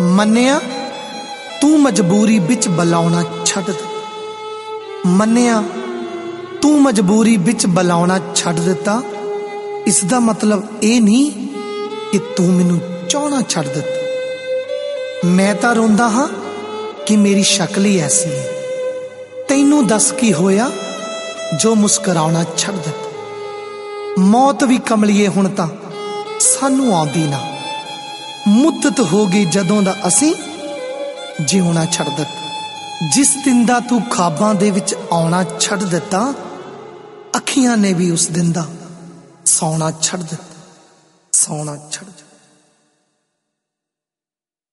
ਮੰਨਿਆ ਤੂੰ ਮਜਬੂਰੀ ਵਿੱਚ ਬੁਲਾਉਣਾ ਛੱਡ ਦਿੱਤਾ। ਮੰਨਿਆ ਤੂੰ ਮਜਬੂਰੀ ਵਿੱਚ ਬੁਲਾਉਣਾ ਛੱਡ ਦਿੱਤਾ। ਇਸ ਦਾ ਮਤਲਬ ਇਹ ਨਹੀਂ ਕਿ ਤੂੰ ਮੈਨੂੰ ਚਾਹਣਾ ਛੱਡ ਦਿੱਤਾ। ਮੈਂ ਤਾਂ ਰੋਂਦਾ ਹਾਂ ਕਿ ਮੇਰੀ ਸ਼ਕਲ ਹੀ ਐਸੀ ਹੈ। ਤੈਨੂੰ ਦੱਸ ਕੀ ਹੋਇਆ ਜੋ ਮੁਸਕਰਾਉਣਾ ਛੱਡ ਦਿੱਤਾ। ਮੌਤ ਵੀ ਕਮਲੀਏ ਹੁਣ ਤਾਂ ਸਾਨੂੰ ਆਉਂਦੀ ਨਾ। ਮੁੱਦਤ ਹੋ ਗਈ ਜਦੋਂ ਦਾ ਅਸੀਂ ਜਿਉਣਾ ਛੱਡ ਦਿੱਤਾ। ਜਿਸ ਦਿਨ ਦਾ ਤੂੰ ਖਾਬਾਂ ਦੇ ਵਿੱਚ ਆਉਣਾ ਛੱਡ ਦਿੱਤਾ, ਅੱਖੀਆਂ ਨੇ ਵੀ ਉਸ ਦਿਨ ਦਾ ਸੌਣਾ ਛੱਡ ਦਿੱਤਾ। ਸੌਣਾ ਛੱਡ ਦਿੱਤਾ।